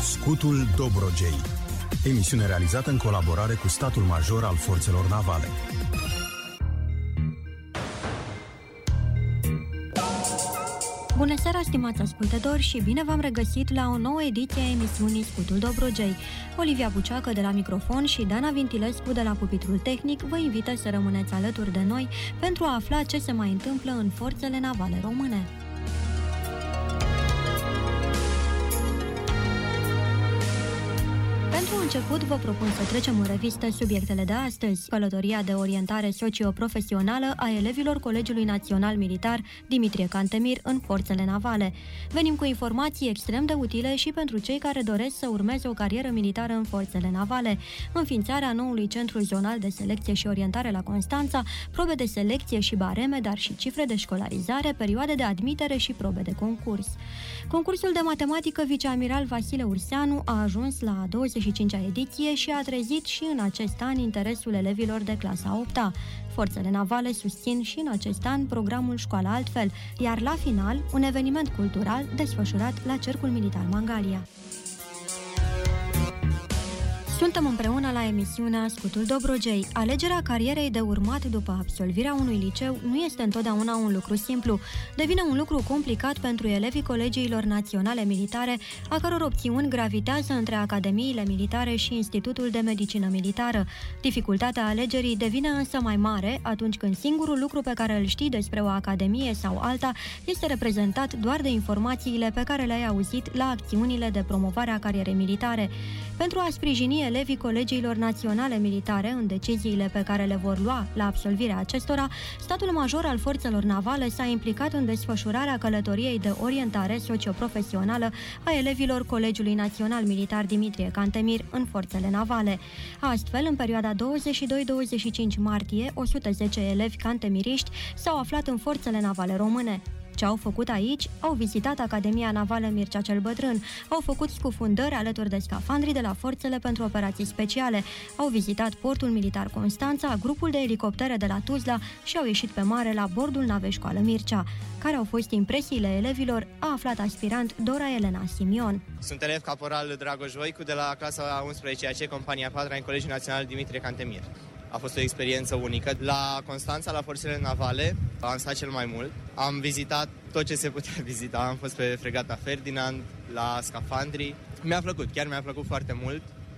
Scutul Dobrogei. Emisiune realizată în colaborare cu statul major al forțelor navale. Bună seara, stimați ascultători, și bine v-am regăsit la o nouă ediție a emisiunii Scutul Dobrogei. Olivia Buceacă de la microfon și Dana Vintilescu de la pupitrul tehnic vă invită să rămâneți alături de noi pentru a afla ce se mai întâmplă în forțele navale române. Pentru început, vă propun să trecem în revistă subiectele de astăzi. Călătoria de orientare socio-profesională a elevilor Colegiului Național Militar Dimitrie Cantemir în forțele navale. Venim cu informații extrem de utile și pentru cei care doresc să urmeze o carieră militară în forțele navale. Înființarea noului centru zonal de selecție și orientare la Constanța, probe de selecție și bareme, dar și cifre de școlarizare, perioade de admitere și probe de concurs. Concursul de matematică viceamiral Vasile Urseanu a ajuns la a 25-a ediție și a trezit și în acest an interesul elevilor de clasa 8-a. Forțele navale susțin și în acest an programul Școala Altfel, iar la final, un eveniment cultural desfășurat la Cercul Militar Mangalia. Suntem împreună la emisiunea Scutul Dobrogei. Alegerea carierei de urmat după absolvirea unui liceu nu este întotdeauna un lucru simplu. Devine un lucru complicat pentru elevii colegiilor naționale militare, a căror opțiuni gravitează între academiile militare și Institutul de Medicină Militară. Dificultatea alegerii devine însă mai mare atunci când singurul lucru pe care îl știi despre o academie sau alta este reprezentat doar de informațiile pe care le-ai auzit la acțiunile de promovare a carierei militare. Pentru a sprijini elevii colegiilor naționale militare în deciziile pe care le vor lua la absolvirea acestora, statul major al forțelor navale s-a implicat în desfășurarea călătoriei de orientare socioprofesională a elevilor Colegiului Național Militar Dimitrie Cantemir în forțele navale. Astfel, în perioada 22-25 martie, 110 elevi cantemiriști s-au aflat în forțele navale române. Ce au făcut aici? Au vizitat Academia Navală Mircea cel Bătrân, au făcut scufundări alături de scafandrii de la Forțele pentru Operații Speciale, au vizitat portul militar Constanța, grupul de elicoptere de la Tuzla și au ieșit pe mare la bordul navei Școală Mircea. Care au fost impresiile elevilor, a aflat aspirant Dora Elena Simion. Sunt elev caporal Dragoș Voicu de la clasa 11AC, compania 4 în Colegiul Național Dimitrie Cantemir. A fost o experiență unică. La Constanța, la forțele navale, am stat cel mai mult. Am vizitat tot ce se putea vizita. Am fost pe fregata Ferdinand, la scafandrii. Mi-a plăcut, chiar mi-a plăcut foarte mult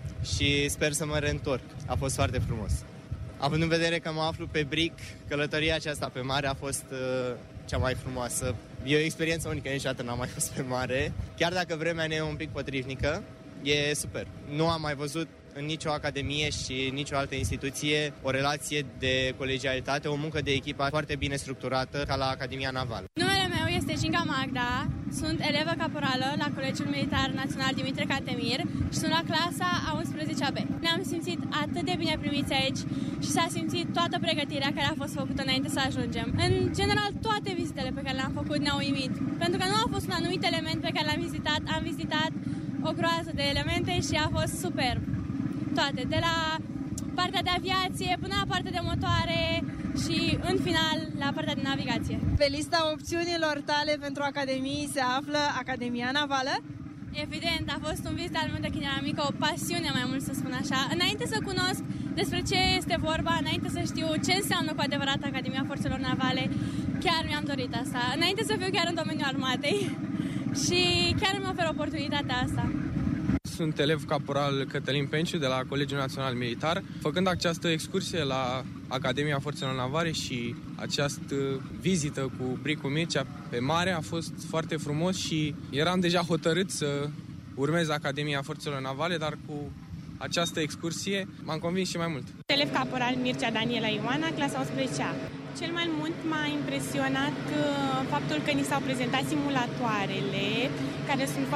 și sper să mă reîntorc. A fost foarte frumos. Având în vedere că mă aflu pe bric, călătoria aceasta pe mare a fost cea mai frumoasă. E o experiență unică, niciodată n-am mai fost pe mare. Chiar dacă vremea ne e un pic potrivnică, e super. Nu am mai văzut în nicio academie și nicio altă instituție o relație de colegialitate, o muncă de echipă foarte bine structurată ca la Academia Navală. Numele meu este Cinca Magda, sunt elevă caporală la Colegiul Militar Național Dimitrie Cantemir și sunt la clasa a 11-a B. Ne-am simțit atât de bine primiți aici și s-a simțit toată pregătirea care a fost făcută înainte să ajungem. În general, toate vizitele pe care le-am făcut ne-au uimit, pentru că nu a fost un anumit element pe care l-am vizitat, am vizitat o groază de elemente și a fost superb. Toate, de la partea de aviație până la partea de motoare și, în final, la partea de navigație. Pe lista opțiunilor tale pentru academii se află Academia Navală? Evident, a fost un vizit al meu de când eram mică, o pasiune mai mult să spun așa. Înainte să cunosc despre ce este vorba, înainte să știu ce înseamnă cu adevărat Academia Forțelor Navale, chiar mi-am dorit asta. Înainte să fiu chiar în domeniul armatei și chiar îmi oferă oportunitatea asta. Sunt elev caporal Cătălin Penciu de la Colegiul Național Militar. Făcând această excursie la Academia Forțelor Navale și această vizită cu bricul Mircea pe mare a fost foarte frumos și eram deja hotărât să urmez Academia Forțelor Navale, dar cu această excursie m-am convins și mai mult. Elev caporal Mircea Daniela Ioana, clasa 11A. Cel mai mult m-a impresionat faptul că ni s-au prezentat simulatoarele, care sunt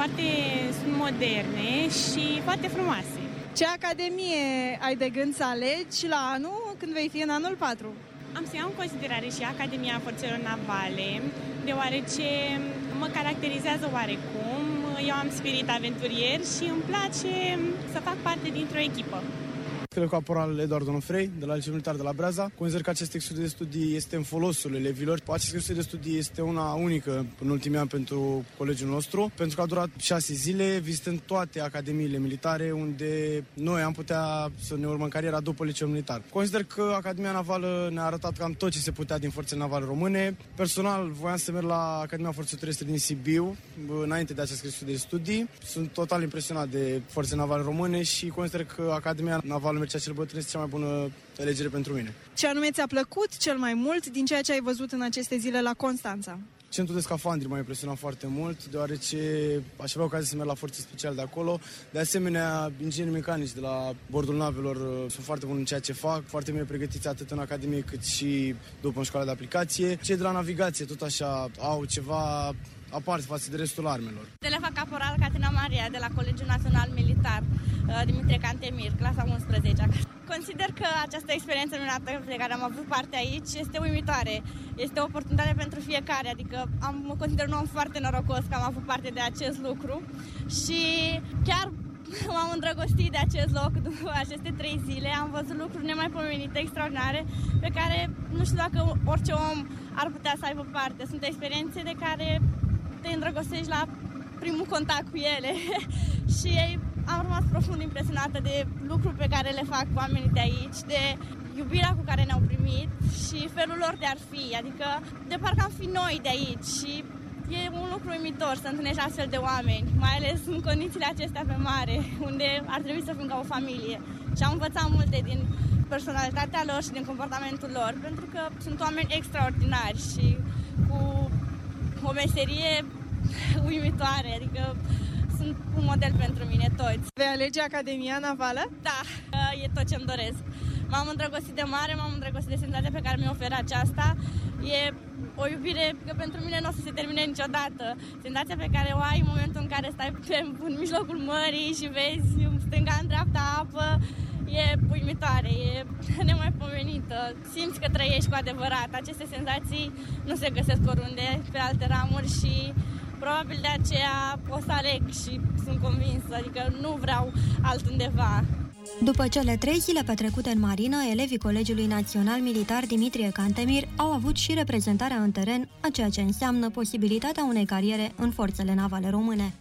moderne și foarte frumoase. Ce academie ai de gând să alegi la anul când vei fi în anul 4? Am să iau în considerare și Academia Forțelor Navale, deoarece mă caracterizează oarecum. Eu am spirit aventurier și îmi place să fac parte dintr-o echipă. Elev caporal Eduard Onofrei, de la Liceul Militar de la Breaza. Consider că acest exercițiu de studii este în folosul elevilor. Acest exercițiu de studii este una unică în ultimii ani pentru colegiul nostru, pentru că a durat 6 zile, vizitând toate academiile militare, unde noi am putea să ne urmăm cariera după Liceul Militar. Consider că Academia Navală ne-a arătat cam tot ce se putea din forțele navale române. Personal, voiam să merg la Academia Forțelor Terestre din Sibiu, înainte de acest exercițiu de studii. Sunt total impresionat de forțele navale române și consider că Academia Navală Mircea cel Bătrân este cea mai bună alegere pentru mine. Ce anume ți-a plăcut cel mai mult din ceea ce ai văzut în aceste zile la Constanța? Centrul de scafandri m-a impresionat foarte mult, deoarece aș avea ocazia să merg la forțe speciale de acolo. De asemenea, inginerii mecanici de la bordul navelor sunt foarte buni în ceea ce fac, foarte bine pregătiți atât în academie cât și după în școala de aplicație. Cei de la navigație tot așa au ceva aparte față de restul armelor. Elev caporal Caterina Maria de la Colegiul Național Militar Dimitrie Cantemir, clasa 11-a. Consider că această experiență minunată pe care am avut parte aici este uimitoare. Este o oportunitate pentru fiecare, adică mă consider un om foarte norocos că am avut parte de acest lucru și chiar m-am îndrăgostit de acest loc după aceste 3 zile. Am văzut lucruri nemaipomenite, extraordinare, pe care nu știu dacă orice om ar putea să aibă parte. Sunt experiențe de care te îndrăgostești la primul contact cu ele și am rămas profund impresionată de lucruri pe care le fac oamenii de aici, de iubirea cu care ne-au primit și felul lor de a fi, adică de parcă am fi noi de aici și e un lucru uimitor să întâlnești astfel de oameni, mai ales în condițiile acestea pe mare, unde ar trebui să fim ca o familie. Și am învățat multe din personalitatea lor și din comportamentul lor, pentru că sunt oameni extraordinari și cu o meserie uimitoare, adică sunt un model pentru mine toți. Vei alege Academia Navală? Da, e tot ce-mi doresc. M-am îndrăgostit de mare, m-am îndrăgostit de senzația pe care mi-o oferă aceasta. E o iubire că pentru mine nu o să se termine niciodată. Senzația pe care o ai în momentul în care stai în mijlocul mării și vezi în stânga, în dreapta apă, e uimitoare, e nemaipomenită. Simți că trăiești cu adevărat. Aceste senzații nu se găsesc oriunde pe alte ramuri și probabil de aceea o să aleg și sunt convinsă, adică nu vreau altundeva. După cele 3 zile petrecute în marină, elevii Colegiului Național Militar Dimitrie Cantemir au avut și reprezentarea în teren, a ceea ce înseamnă posibilitatea unei cariere în forțele navale române.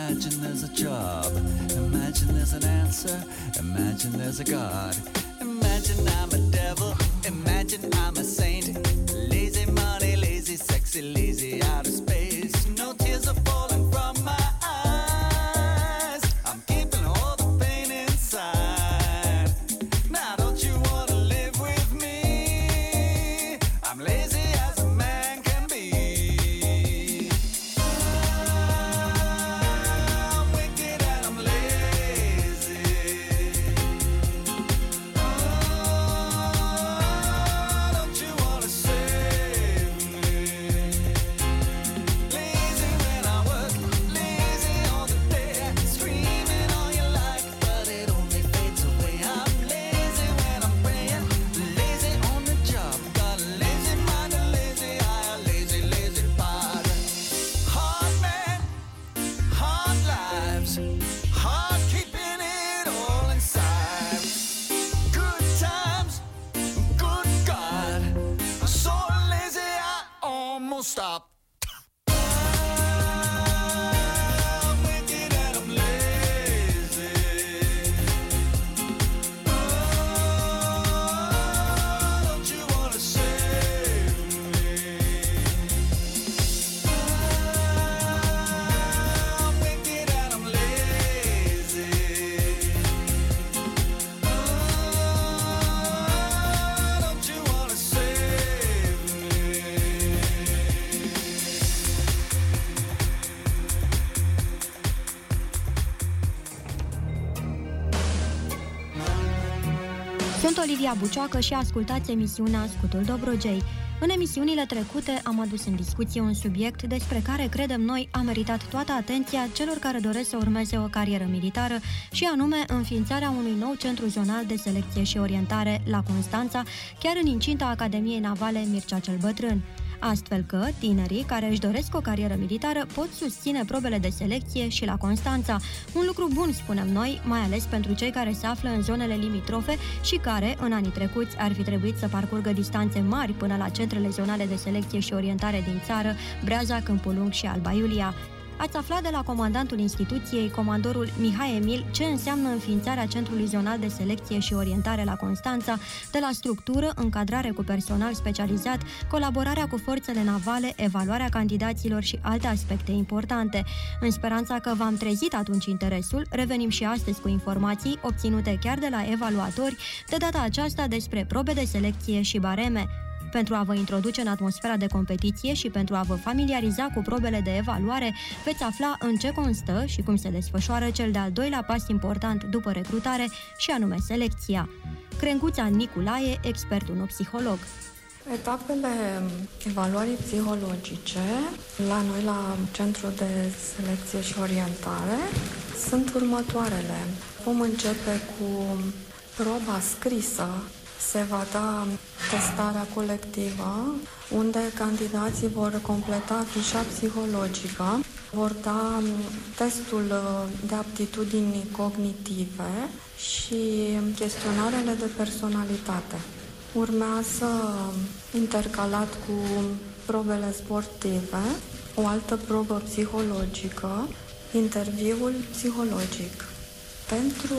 Imagine there's an answer, imagine there's a God, imagine Imagine I'm a devil, imagine I'm a saint. Lazy money, lazy sexy, lazy out of space. No tears are falling from my eyes. I'm keeping all the pain inside. Now don't you wanna live with me? I'm lazy as a man can be. I'm wicked and I'm lazy. Don't you wanna save me? Lazy when I work, lazy all the day, screaming all you like, but it only fades away. I'm lazy when I'm praying, lazy on the job, got a lazy mind, a lazy eye, a lazy, lazy body. Hard man, hard lives, hard keeping it all inside. Good times, good God, I'm so lazy I almost stopped. I'm wicked and I'm lazy. Don't you wanna save me? I'm wicked and I'm lazy. Don't you wanna save me? Sunt Olivia Bucioacă și ascultați emisiunea Scutul Dobrogei. În emisiunile trecute am adus în discuție un subiect despre care credem noi a meritat toată atenția celor care doresc să urmeze o carieră militară și anume înființarea unui nou centru zonal de selecție și orientare la Constanța, chiar în incinta Academiei Navale Mircea cel Bătrân. Astfel că tinerii care își doresc o carieră militară pot susține probele de selecție și la Constanța. Un lucru bun, spunem noi, mai ales pentru cei care se află în zonele limitrofe și care, în anii trecuți, ar fi trebuit să parcurgă distanțe mari până la centrele zonale de selecție și orientare din țară, Breaza, Câmpul Lung și Alba Iulia. Ați aflat de la comandantul instituției, comandorul Mihai Emil, ce înseamnă înființarea Centrului Zonal de Selecție și Orientare la Constanța, de la structură, încadrare cu personal specializat, colaborarea cu forțele navale, evaluarea candidaților și alte aspecte importante. În speranța că v-am trezit atunci interesul, revenim și astăzi cu informații obținute chiar de la evaluatori, de data aceasta despre probe de selecție și bareme. Pentru a vă introduce în atmosfera de competiție și pentru a vă familiariza cu probele de evaluare, veți afla în ce constă și cum se desfășoară cel de-al doilea pas important după recrutare, și anume selecția. Crenguța Niculae, expert psiholog. Etapele evaluării psihologice la noi, la Centrul de Selecție și Orientare, sunt următoarele. Vom începe cu proba scrisă. Se va da testarea colectivă, unde candidații vor completa fișa psihologică, vor da testul de aptitudini cognitive și chestionarele de personalitate. Urmează, intercalat cu probele sportive, o altă probă psihologică, interviul psihologic. Pentru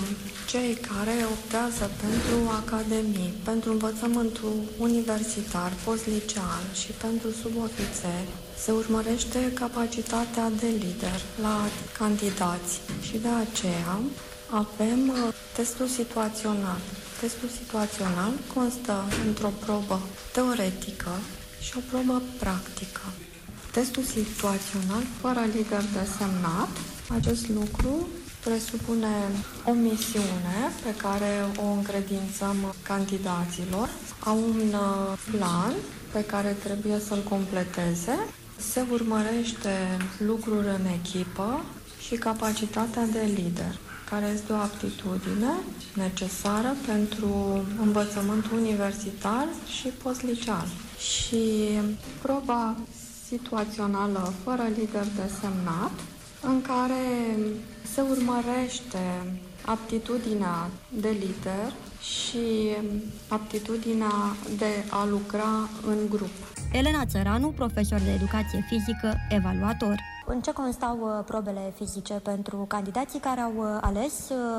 cei care optează pentru academii, pentru învățământul universitar, postliceal și pentru subofițeri, se urmărește capacitatea de lider la candidați și de aceea avem testul situațional. Testul situațional constă într-o probă teoretică și o probă practică. Testul situațional fără lider desemnat, acest lucru presupune o misiune pe care o încredințăm candidaților, au un plan pe care trebuie să-l completeze, se urmărește lucruri în echipă și capacitatea de lider, care este o aptitudine necesară pentru învățământul universitar și postliceal. Și proba situațională fără lider desemnat, în care se urmărește aptitudinea de lider și aptitudinea de a lucra în grup. Elena Țăranu, profesor de educație fizică, evaluator. În ce constau probele fizice pentru candidații care au ales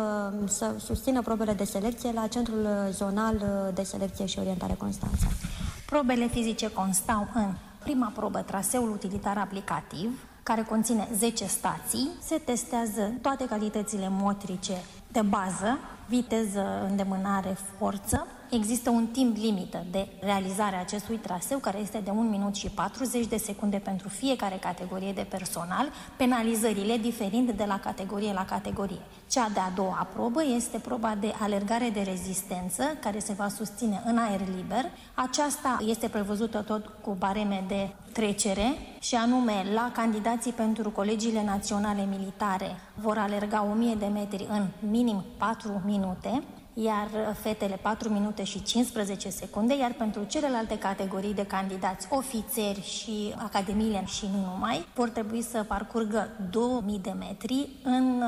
să susțină probele de selecție la Centrul Zonal de Selecție și Orientare Constanța? Probele fizice constau în prima probă, traseul utilitar aplicativ, care conține 10 stații. Se testează toate calitățile motrice de bază, viteză, îndemânare, forță. Există un timp limită de realizare a acestui traseu, care este de 1 minut și 40 de secunde pentru fiecare categorie de personal, penalizările diferind de la categorie la categorie. Cea de-a doua probă este proba de alergare de rezistență, care se va susține în aer liber. Aceasta este prevăzută tot cu bareme de trecere și anume la candidații pentru colegiile naționale militare vor alerga 1000 de metri în minim 4 minute, iar fetele 4 minute și 15 secunde, iar pentru celelalte categorii de candidați, ofițeri și academiile și nu numai, vor trebui să parcurgă 2000 de metri în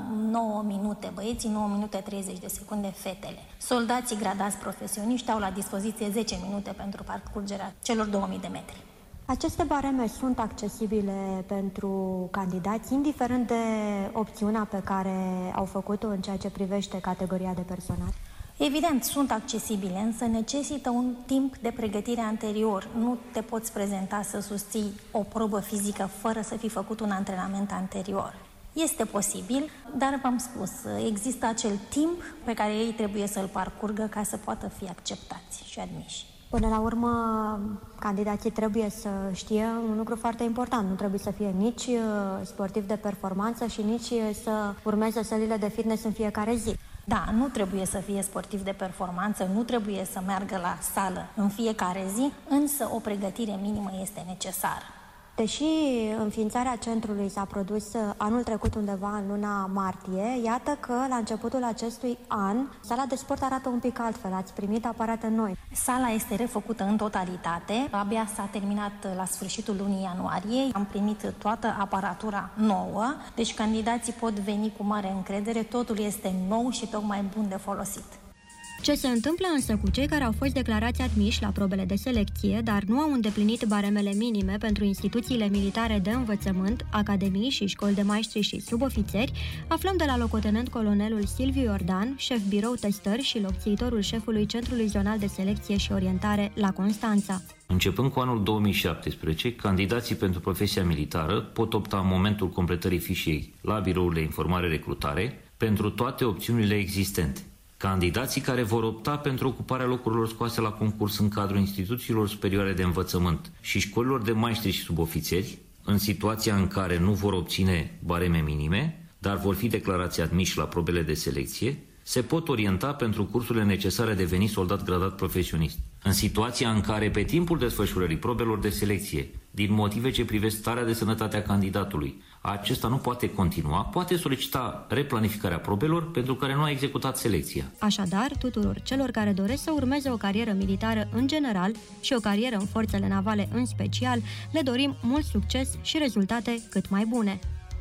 9 minute băieții, 9 minute 30 de secunde fetele. Soldații gradați profesioniști au la dispoziție 10 minute pentru parcurgerea celor 2000 de metri. Aceste bareme sunt accesibile pentru candidați, indiferent de opțiunea pe care au făcut-o în ceea ce privește categoria de personal? Evident, sunt accesibile, însă necesită un timp de pregătire anterior. Nu te poți prezenta să susții o probă fizică fără să fi făcut un antrenament anterior. Este posibil, dar v-am spus, există acel timp pe care ei trebuie să-l parcurgă ca să poată fi acceptați și admiși. Până la urmă, candidații trebuie să știe un lucru foarte important. Nu trebuie să fie nici sportiv de performanță și nici să urmeze sălile de fitness în fiecare zi. Da, nu trebuie să fie sportiv de performanță, nu trebuie să meargă la sală în fiecare zi, însă o pregătire minimă este necesară. Deși înființarea centrului s-a produs anul trecut undeva în luna martie, iată că la începutul acestui an sala de sport arată un pic altfel, ați primit aparate noi. Sala este refăcută în totalitate, abia s-a terminat la sfârșitul lunii ianuarie, am primit toată aparatura nouă, deci candidații pot veni cu mare încredere, totul este nou și tocmai bun de folosit. Ce se întâmplă însă cu cei care au fost declarați admiși la probele de selecție, dar nu au îndeplinit baremele minime pentru instituțiile militare de învățământ, academii și școli de maestri și subofițeri, aflăm de la locotenent colonelul Silviu Iordan, șef birou testări și locțiitorul șefului Centrului Zonal de Selecție și Orientare la Constanța. Începând cu anul 2017, candidații pentru profesia militară pot opta în momentul completării fișiei la birourile informare-recrutare pentru toate opțiunile existente. Candidații care vor opta pentru ocuparea locurilor scoase la concurs în cadrul instituțiilor superioare de învățământ și școlilor de maestri și subofițeri, în situația în care nu vor obține bareme minime, dar vor fi declarați admiși la probele de selecție, se pot orienta pentru cursurile necesare de deveni soldat gradat profesionist. În situația în care, pe timpul desfășurării probelor de selecție, din motive ce privesc starea de sănătate a candidatului, acesta nu poate continua, poate solicita replanificarea probelor pentru care nu a executat selecția. Așadar, tuturor celor care doresc să urmeze o carieră militară în general și o carieră în forțele navale în special, le dorim mult succes și rezultate cât mai bune.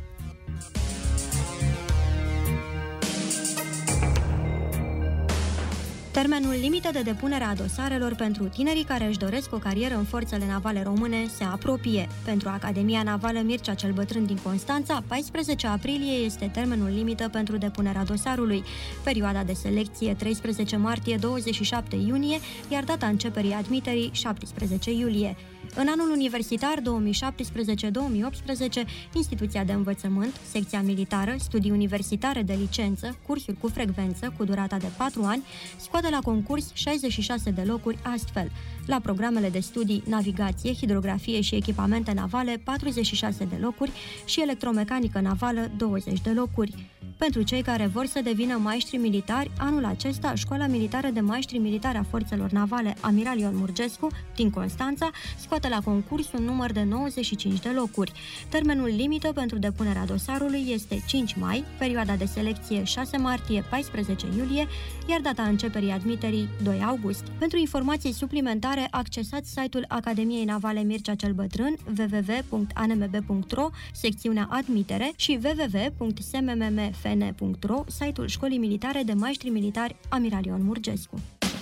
Termenul limită de depunere a dosarelor pentru tinerii care își doresc o carieră în forțele navale române se apropie. Pentru Academia Navală Mircea cel Bătrân din Constanța, 14 aprilie este termenul limită pentru depunerea dosarului. Perioada de selecție 13 martie-27 iunie, iar data începerii admiterii 17 iulie. În anul universitar 2017-2018, instituția de învățământ, secția militară, studii universitare de licență, cursuri cu frecvență cu durata de 4 ani, scoate la concurs 66 de locuri astfel. La programele de studii navigație, hidrografie și echipamente navale 46 de locuri și electromecanică navală 20 de locuri. Pentru cei care vor să devină maestri militari, anul acesta Școala Militară de Maestri Militari a Forțelor Navale Amiral Ion Murgescu din Constanța scoate la concurs un număr de 95 de locuri. Termenul limită pentru depunerea dosarului este 5 mai, perioada de selecție 6 martie-14 iulie, iar data începerii admiterii 2 august. Pentru informații suplimentare, accesați site-ul Academiei Navale Mircea cel Bătrân www.anmb.ro, secțiunea Admitere și www.smmf fn.ro, site-ul Școlii Militare de Maestri Militari Amiral Ion Murgescu.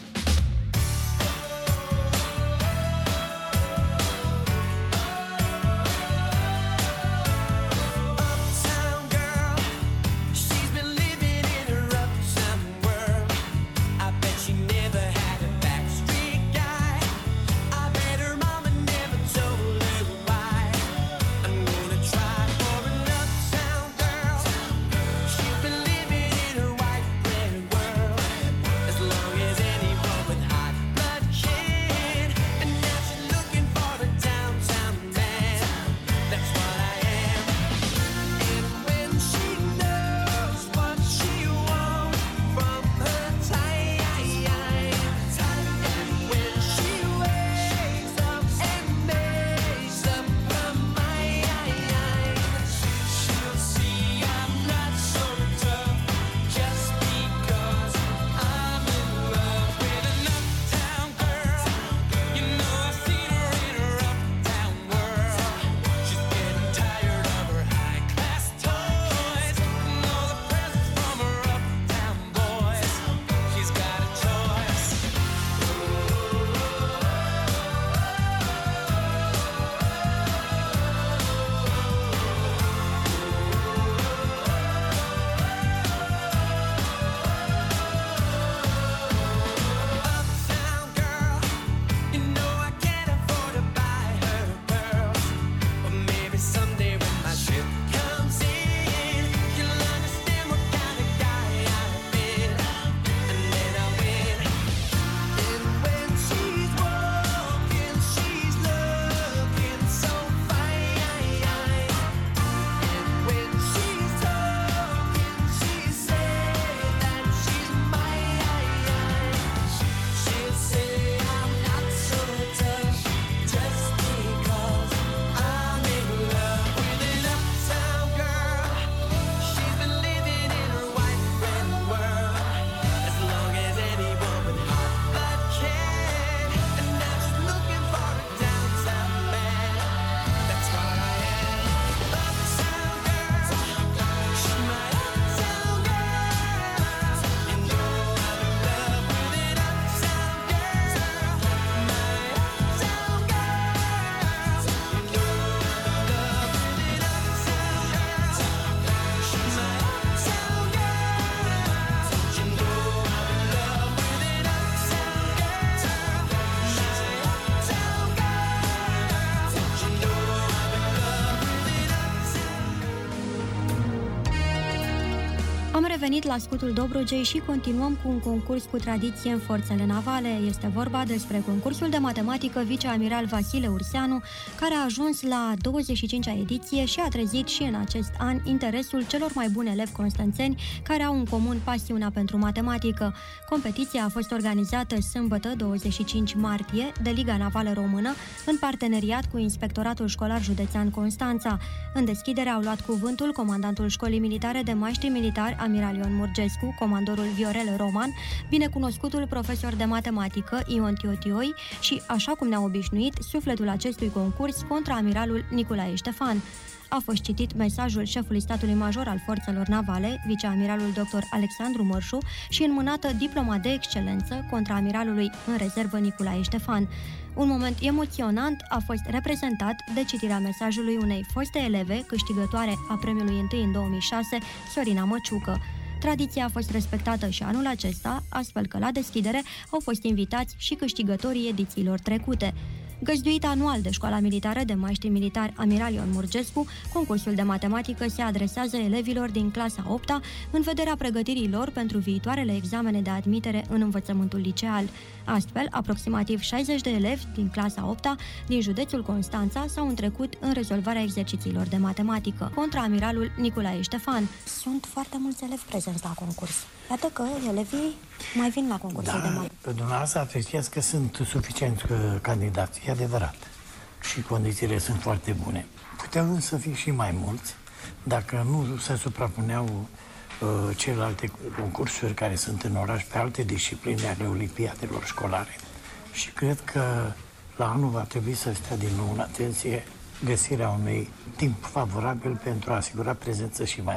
Am revenit la scutul Dobrogei și continuăm cu un concurs cu tradiție în forțele navale. Este vorba despre concursul de matematică viceamiral Vasile Urseanu, care a ajuns la 25-a ediție și a trezit și în acest an interesul celor mai buni elevi constanțeni care au în comun pasiunea pentru matematică. Competiția a fost organizată sâmbătă, 25 martie, de Liga Navală Română, în parteneriat cu Inspectoratul Școlar Județean Constanța. În deschidere au luat cuvântul comandantul Școlii Militare de Maestri Militari Amiral Ion Murgescu, comandorul Viorel Roman, binecunoscutul profesor de matematică Ion Tiotioi și, așa cum ne-a obișnuit, sufletul acestui concurs, contraamiralul Nicolae Ștefan. A fost citit mesajul șefului statului major al forțelor navale, viceamiralul dr. Alexandru Mărșu, și înmânată diploma de excelență contraamiralului în rezervă Nicolae Ștefan. Un moment emoționant a fost reprezentat de citirea mesajului unei foste eleve, câștigătoare a premiului 1 în 2006, Sorina Măciucă. Tradiția a fost respectată și anul acesta, astfel că la deschidere au fost invitați și câștigătorii edițiilor trecute. Găzduit anual de Școala Militară de Maestri Militari Amiral Ion Murgescu, concursul de matematică se adresează elevilor din clasa 8-a în vederea pregătirii lor pentru viitoarele examene de admitere în învățământul liceal. Astfel, aproximativ 60 de elevi din clasa 8-a din județul Constanța s-au întrecut în rezolvarea exercițiilor de matematică. Contraamiralul Nicolae Ștefan. Sunt foarte mulți elevi prezenți la concurs. Iată că elevii mai vin la concursul de matematică. Pe dumneavoastră apreciați că sunt suficienți candidați, e adevărat. Și condițiile sunt foarte bune. Puteau însă fi și mai mulți dacă nu se suprapuneau celelalte concursuri care sunt în oraș pe alte discipline ale olimpiadelor școlare. Și cred că la anul va trebui să stea din nou în atenție găsirea unui timp favorabil pentru a asigura prezență și mai mare.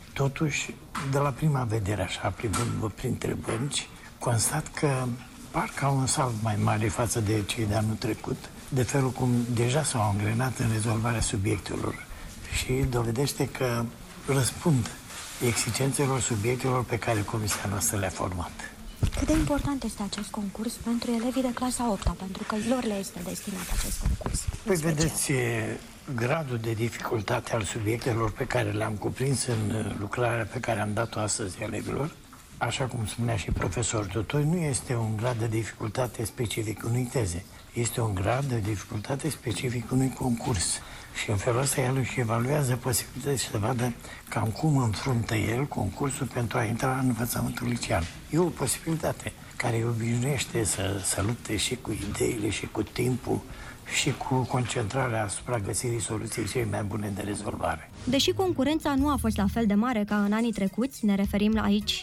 Totuși, de la prima vedere, așa, plimbându-vă printre bănci, constat că parcă au un salt mai mare față de cei de anul trecut, de felul cum deja s-au angrenat în rezolvarea subiectelor și dovedește că răspund exigențelor subiectelor pe care comisia noastră le-a format. Cât de important este acest concurs pentru elevii de clasa 8-a, pentru că lor le este destinat acest concurs? Păi vedeți, gradul de dificultate al subiectelor pe care le-am cuprins în lucrarea pe care am dat-o astăzi elevilor, așa cum spunea și profesorul Totoi, nu este un grad de dificultate specific unui teze. Este un grad de dificultate specific unui concurs. Și în felul ăsta el își evaluează posibilitatea să vadă cam cum înfruntă el concursul pentru a intra în învățământul liceal. E o posibilitate care îi obișnuiește să lupte și cu ideile și cu timpul și cu concentrarea asupra găsirii soluției cele mai bune de rezolvare. Deși concurența nu a fost la fel de mare ca în anii trecuți, ne referim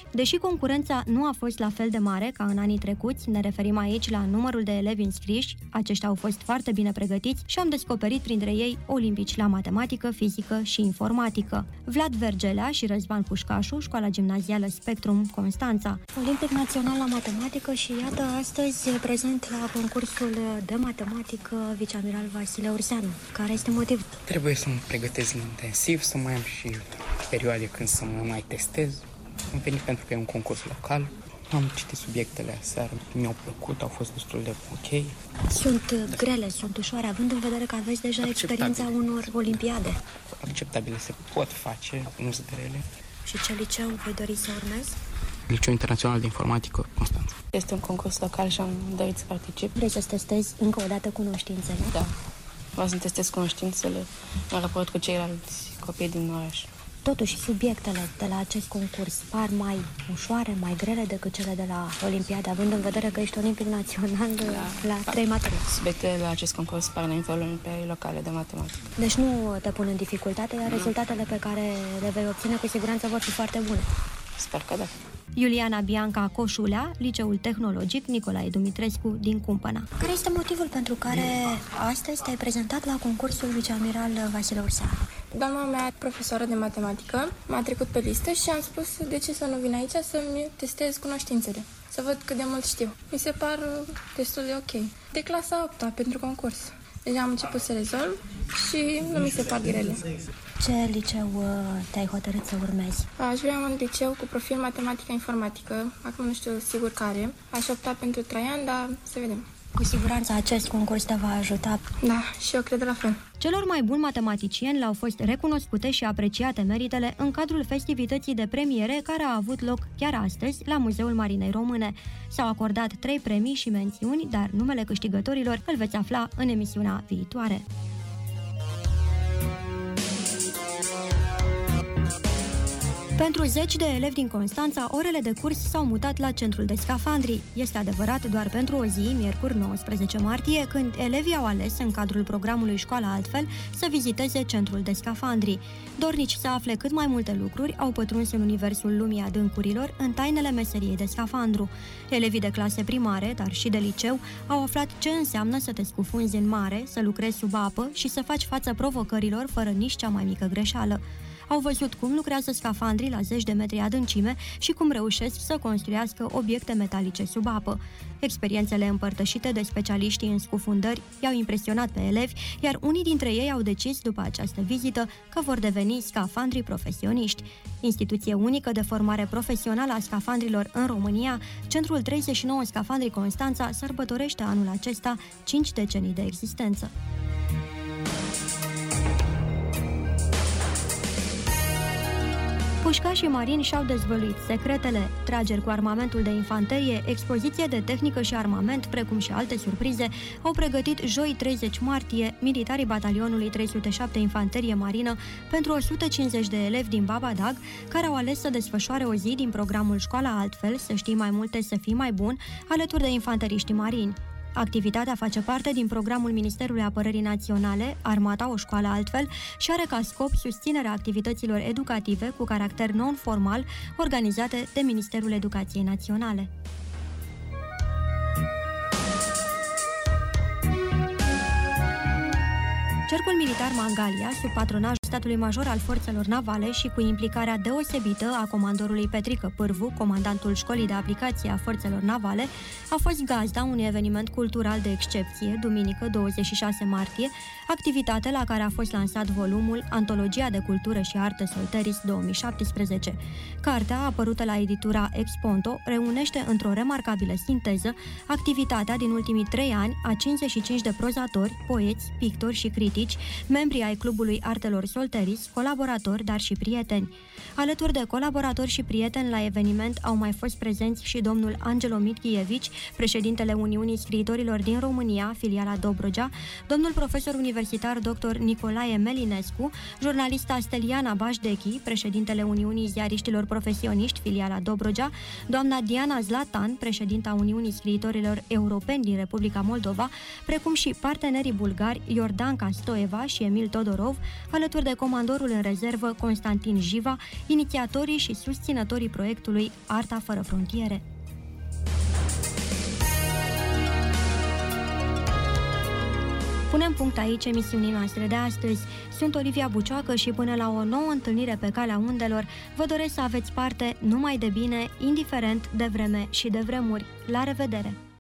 aici la numărul de elevi înscriși, aceștia au fost foarte bine pregătiți și am descoperit printre ei olimpici la matematică, fizică și informatică. Vlad Vergelea și Răzvan Pușcașu, Școala Gimnazială Spectrum, Constanța. Olimpic național la matematică și iată astăzi prezent la concursul de matematică viceamiral Vasile Urseanu. Care este motivul? Trebuie să mă pregătesc intensiv, să mai am și perioade când să mă mai testez. Am venit pentru că e un concurs local. Am citit subiectele aseară, mi-au plăcut, au fost destul de ok. Sunt grele, sunt ușoare, având în vedere că aveți deja experiența unor olimpiade. Acceptabile, se pot face, nu sunt grele. Și ce liceu voi dori să urmezi? Liceul Internațional de Informatică, Constanța. Este un concurs local și am dorit să particip. Vrei să testezi încă o dată cunoștințele? Da. Vreau să testez cunoștințele în raport cu ceilalți copii din oraș. Totuși, subiectele de la acest concurs par mai ușoare, mai grele decât cele de la Olimpiada, având în vedere că ești olimpic național la 3 materii. Subiectele la acest concurs par la nivelul Olimpiadei locale de matematică. Deci nu te pun în dificultate, iar rezultatele pe care le vei obține cu siguranță vor fi foarte bune. Sper că da. Iuliana Bianca Coșulea, Liceul Tehnologic Nicolae Dumitrescu din Cumpăna. Care este motivul pentru care astăzi te-ai prezentat la concursul viceamiral Vasile Urseanu? Doamna mea, profesoară de matematică, m-a trecut pe listă și am spus de ce să nu vin aici să-mi testez cunoștințele, să văd cât de mult știu. Mi se par destul de ok. De clasa 8-a pentru concurs. Deja am început să rezolv și nu mi se par grele. Ce liceu te-ai hotărât să urmezi? Aș vrea un liceu cu profil matematică-informatică. Acum nu știu sigur care. Aș opta pentru Traian, dar să vedem. Cu siguranță acest concurs te va ajuta. Da, și eu cred la fel. Celor mai buni matematicieni le-au fost recunoscute și apreciate meritele în cadrul festivității de premiere care a avut loc chiar astăzi la Muzeul Marinei Române. S-au acordat 3 premii și mențiuni, dar numele câștigătorilor îl veți afla în emisiunea viitoare. Pentru zeci de elevi din Constanța, orele de curs s-au mutat la centrul de scafandri. Este adevărat doar pentru o zi, miercuri 19 martie, când elevii au ales, în cadrul programului Școala Altfel, să viziteze centrul de scafandri. Dornici să afle cât mai multe lucruri, au pătruns în universul lumii adâncurilor, în tainele meseriei de scafandru. Elevii de clase primare, dar și de liceu, au aflat ce înseamnă să te scufunzi în mare, să lucrezi sub apă și să faci față provocărilor fără nici cea mai mică greșeală. Au văzut cum lucrează scafandrii la 10 de metri adâncime și cum reușesc să construiască obiecte metalice sub apă. Experiențele împărtășite de specialiștii în scufundări i-au impresionat pe elevi, iar unii dintre ei au decis după această vizită că vor deveni scafandri profesioniști. Instituție unică de formare profesională a scafandrilor în România, Centrul 39 Scafandri Constanța sărbătorește anul acesta 5 decenii de existență. Pușcașii marini și-au dezvăluit secretele, trageri cu armamentul de infanterie, expoziție de tehnică și armament, precum și alte surprize, au pregătit joi 30 martie militarii batalionului 307 Infanterie Marină pentru 150 de elevi din Babadag, care au ales să desfășoare o zi din programul Școala Altfel, să știi mai multe, să fii mai bun, alături de infanteriștii marini. Activitatea face parte din programul Ministerului Apărării Naționale, Armata, o școală altfel, și are ca scop susținerea activităților educative cu caracter non-formal organizate de Ministerul Educației Naționale. Cercul militar Mangalia, sub patronaj statului major al forțelor navale și cu implicarea deosebită a comandorului Petrică Pârvu, comandantul școlii de aplicație a forțelor navale, a fost gazda unui eveniment cultural de excepție, duminică 26 martie, activitate la care a fost lansat volumul Antologia de Cultură și Artă Solteris 2017. Cartea, apărută la editura Exponto, reunește într-o remarcabilă sinteză activitatea din ultimii 3 ani a 55 de prozatori, poeți, pictori și critici, membri ai Clubului Artelor Solteris, colaboratori, dar și prieteni. Alături de colaboratori și prieteni la eveniment au mai fost prezenți și domnul Angelo Mitchievici, președintele Uniunii Scriitorilor din România, filiala Dobrogea, domnul profesor universitar dr. Nicolae Melinescu, jurnalista Steliana Bașdechi, președintele Uniunii Ziariștilor Profesioniști, filiala Dobrogea, doamna Diana Zlatan, președinta Uniunii Scriitorilor Europeni din Republica Moldova, precum și partenerii bulgari Iordanca Stoeva și Emil Todorov, alături de comandorul în rezervă Constantin Jiva, inițiatorii și susținătorii proiectului Arta fără frontiere. Punem punct aici emisiunii noastre de astăzi. Sunt Olivia Bucioacă și până la o nouă întâlnire pe calea undelor, vă doresc să aveți parte numai de bine, indiferent de vreme și de vremuri. La revedere!